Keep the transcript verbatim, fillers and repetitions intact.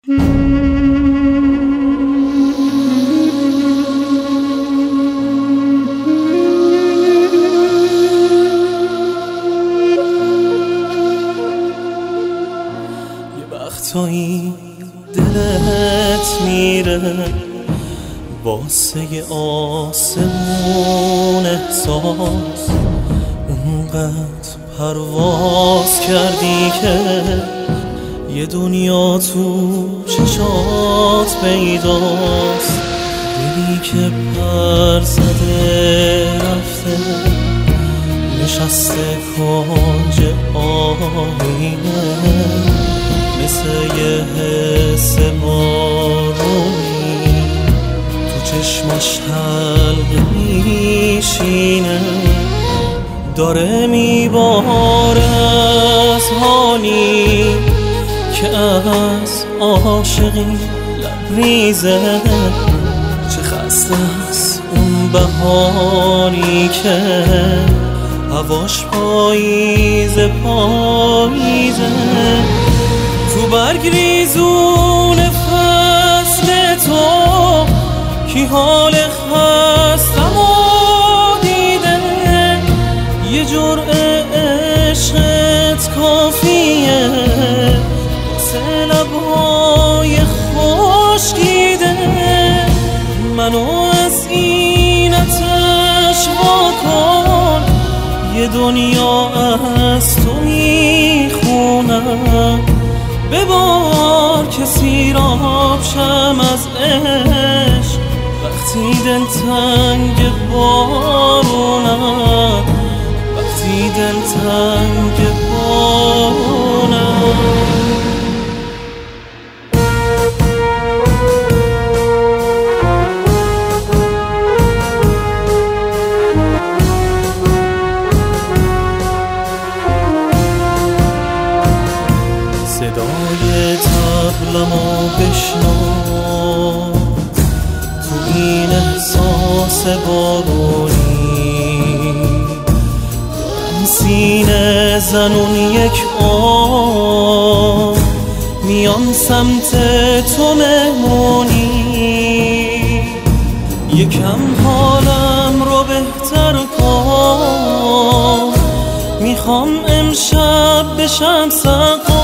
وقتایی دلت میره واسه آسمون احساس، اونقدر پرواز کردی که یه دنیا تو چشات پیداست. دلی که پر زده رفته نشسته کنج آینه، مثل یه حس بارونی تو چشمش حلقه میشینه. داره میباره از حالی که از عاشقی لبریزه. چه خسته است اون بهاری که هواش پاییز پاییزه. تو برگ ریزون فصل تو کی حال خستمو دیده، یه جرعه عشقت کافیه واسه لبهای خشکیده. منو از این آتش واکن، یه دنیا از تو میخونم. ببار که سیراب شم از عشق وقتی دل تنگ بارونم، وقتی دل تنگ بارونم. صدای طبلمو بشنو تو این احساس بارونی، دارم سینه زنون یک آن میان سمت تو مهمونی. یکم حالم رو بهتر کن، میخوام امشب بشم سقا